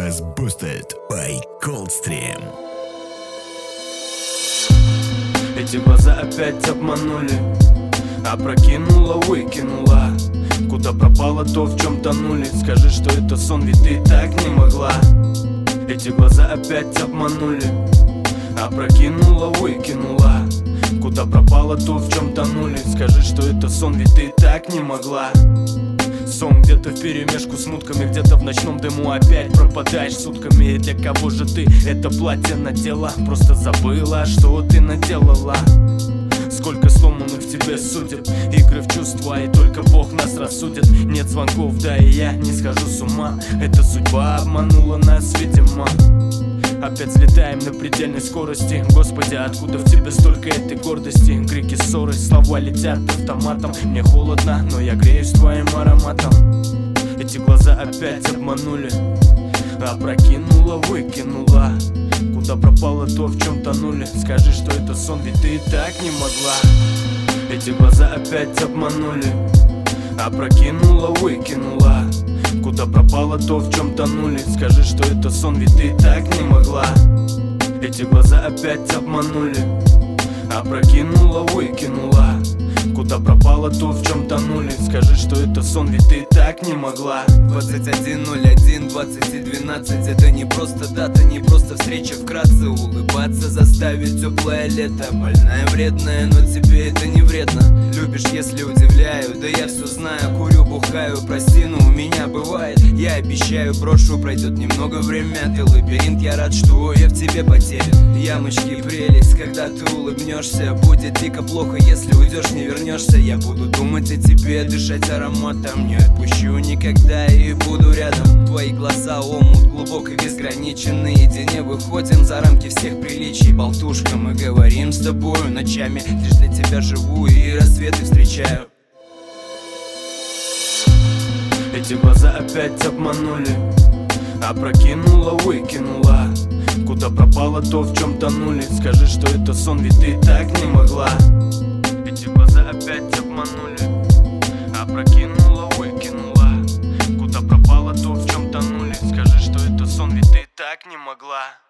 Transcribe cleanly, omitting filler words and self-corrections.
was boosted by Coldstream. Эти глаза опять обманули, опрокинула, выкинула. Куда пропало то, в чем тонули? Скажи, что это сон, ведь ты так не могла. Эти глаза опять обманули, опрокинула, выкинула. Куда пропало то, в чем тонули? Скажи, что это сон, ведь ты так не могла. Сон где-то вперемешку с мутками, где-то в ночном дыму опять пропадаешь сутками. И для кого же ты это платье надела? Просто забыла, что ты наделала. Сколько сломанных в тебе судеб, игры в чувства, и только Бог нас рассудит. Нет звонков, да и я не схожу с ума. Эта судьба обманула нас, видимо. Опять взлетаем на предельной скорости. Господи, откуда в тебе столько этой гордости? Крики, ссоры, слова летят автоматом. Мне холодно, но я греюсь твоим ароматом. Эти глаза опять обманули, опрокинула, выкинула. Куда пропало то, в чем тонули? Скажи, что это сон, ведь ты так не могла. Эти глаза опять обманули, опрокинула, выкинула. Куда пропало то, в чем тонули? Скажи, что это сон, ведь ты так не могла. Эти глаза опять обманули, опрокинула, выкинула. Куда пропало то, в чем тонули? Скажи, что это сон, ведь ты так не могла. 21:01, 20:12. Это не просто дата, не просто встреча. Вкратце улыбаться заставит теплое лето. Больная, вредная, но тебе это не вредно. Любишь, если удивляю, да я все знаю. Курю, бухаю, прости, но у меня бывает. Я обещаю, брошу, пройдет немного время. Ты лабиринт, я рад, что я в тебе потерян. Ямочки, прелесть, когда ты улыбнешься. Будет дико плохо, если уйдешь, не вернешься. Я буду думать о тебе, дышать ароматом. Не отпущу никогда и буду рядом. Твои глаза омут глубок и безграничен. Наедине выходим за рамки всех приличий. Болтушка, мы говорим с тобою ночами. Лишь для тебя живу и рассветы встречаю. Эти глаза опять обманули, опрокинула, выкинула. Куда пропало то, в чем тонули? Скажи, что это сон, ведь ты так не могла. Эти глаза опять обманули, опрокинула, выкинула. Куда пропало то, в чем тонули? Скажи, что это сон, ведь ты так не могла.